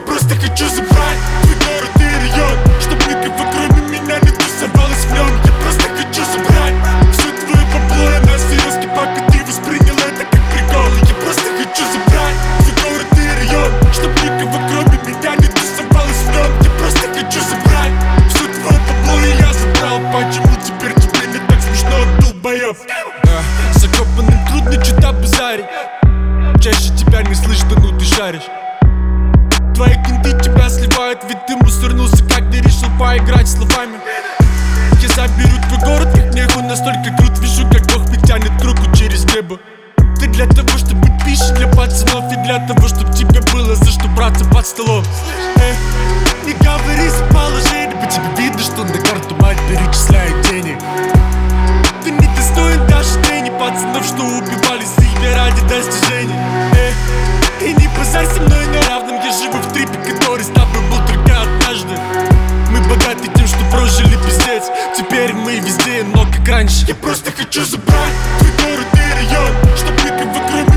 просто хочу забрать твой город и район, чтоб никого кроме меня не тусовалось в нем. Я просто хочу забрать все твое бабло и на серьезке, пока ты воспринял это как прикол. Я просто хочу забрать твой город и район, чтоб никого кроме меня не тусовалось в нем. Я просто хочу забрать все твое бабло, и я забрал. Почему теперь тебе не так смешно, долбоёб? Закопанным трудно что-то базарить, чаще тебя не слышно, ну ты шаришь. Твои кенты тебя сливают, ведь ты мусорнулся, когда решил поиграть словами. Я заберу твой город, как нехуй, настолько крут. Вижу, как Бог мне тянет руку через небо. Ты для того, чтобы быть пищей для пацанов, и для того, чтобы тебе было за что браться под столом. Не говори за положение, по тебе видно, что на карту мать перечисляет денег. Ты не достоин даже тени пацанов, что убивали за имя ради достижений. И не базарь со мной на равном, я живу в трипе, который с тобой был только однажды. Мы богаты тем, что прожили пиздец, теперь мы везде, но как раньше. Я просто хочу забрать твой город и район, чтоб никого кроме